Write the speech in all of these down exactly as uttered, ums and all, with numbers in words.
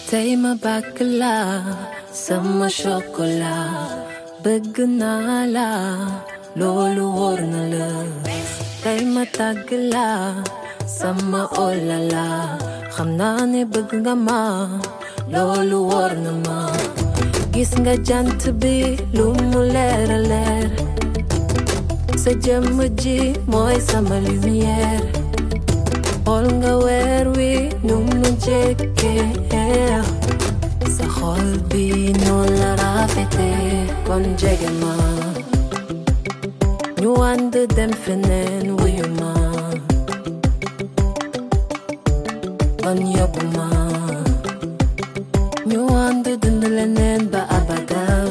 tey ma bàkk la sama chocolat bëgg naa la loolu wóor na la tey ma tàgg la sama olala xam naa ne bëgg nga ma loolu wóor na ma gis nga jant bi lu mu leer a leer sa jëmm ji mooy sama lumière xool nga weer wi nu mu jekkee sa xol bi noon la rafete kon jege ma ñu ànd dem feneen wuyu ma kon yóbbu ma ñu ànd dund leneen ba abadan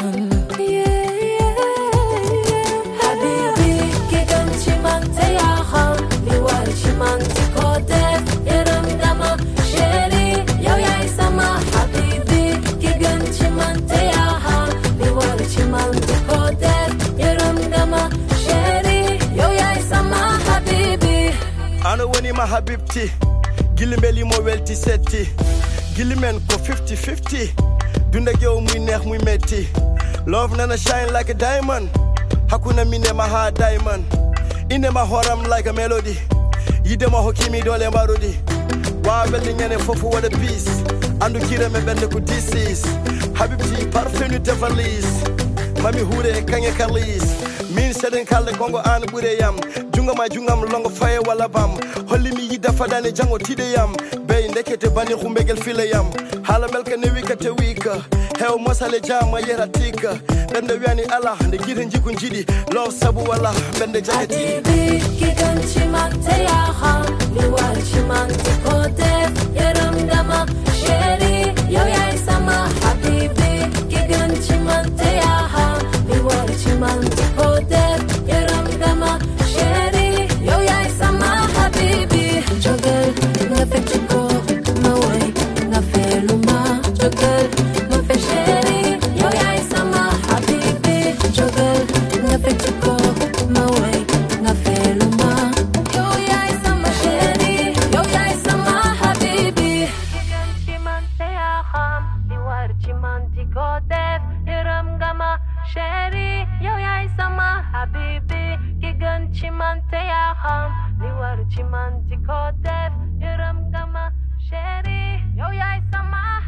habibi ki gën ci man te yaa xam li war ci man ci ko def yërëm dama chéri yow yaay sama habibi ki gën ci man te yaa xam li war ci man ci ko def yërëm dama chéri yow yaay sama habibi ana woni ma habibti gilimbeli mo welti setti gilimen ko fifty fifty dunda gew muy neex muy metti love nana shine like a diamond hakuna mine ma ha diamond ine ma horam like a melody yide ma hokimi dole marudi wa belli ngene fofu wada peace andu kire me bende ko disease habibti parfait devalis mami hure kange kalis min seden kalde kongo an bure yam jungama jungam longo faye wala bam holli mi yidda fadane jango tide yam bey ndekete bani xumbegel file yam hala melka ne wika te wika hew mosale jama yera tika bende wiani ala nde gite jiku jidi love sabu wala bende jagati habibi ki gën ci man te yaa xam li war ci man te ko def yërëm dama chéri yow yaay sama habibi ki gën ci man te yaa xam li war ci man te ko def yërëm dama chéri yow yaay sama habibi jógal nga fecc ko ma woy nga feelu ma jógal nga fe chéri yow yaay sama habibi jógal nga fecc ko ma woy nga feelu ma yow yaay sama chéri yow yaay sama habibi gën ci man te yaa xam li war ci man di ko def yërëm nga ma chéri yow yaay sama habibi ki gën ci man te yaa xam li war ci man di ko def yërëm nga ma chéri yow yaay sama